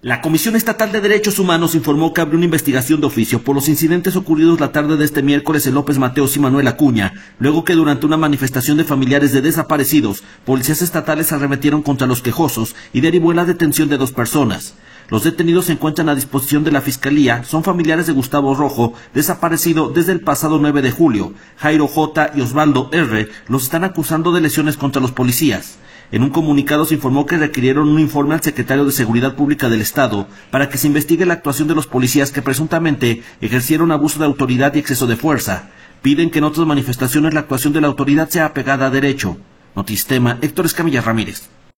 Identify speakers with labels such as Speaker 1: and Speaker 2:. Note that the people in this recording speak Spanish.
Speaker 1: La Comisión Estatal de Derechos Humanos informó que abrió una investigación de oficio por los incidentes ocurridos la tarde de este miércoles en López Mateos y Manuel Acuña, luego que durante una manifestación de familiares de desaparecidos, policías estatales arremetieron contra los quejosos y derivó en la detención de 2 personas. Los detenidos se encuentran a disposición de la Fiscalía, son familiares de Gustavo Rojo, desaparecido desde el pasado 9 de julio. Jairo J. y Osvaldo R. los están acusando de lesiones contra los policías. En un comunicado se informó que requirieron un informe al secretario de Seguridad Pública del Estado para que se investigue la actuación de los policías que presuntamente ejercieron abuso de autoridad y exceso de fuerza. Piden que en otras manifestaciones la actuación de la autoridad sea apegada a derecho. Notistema, Héctor Escamilla Ramírez.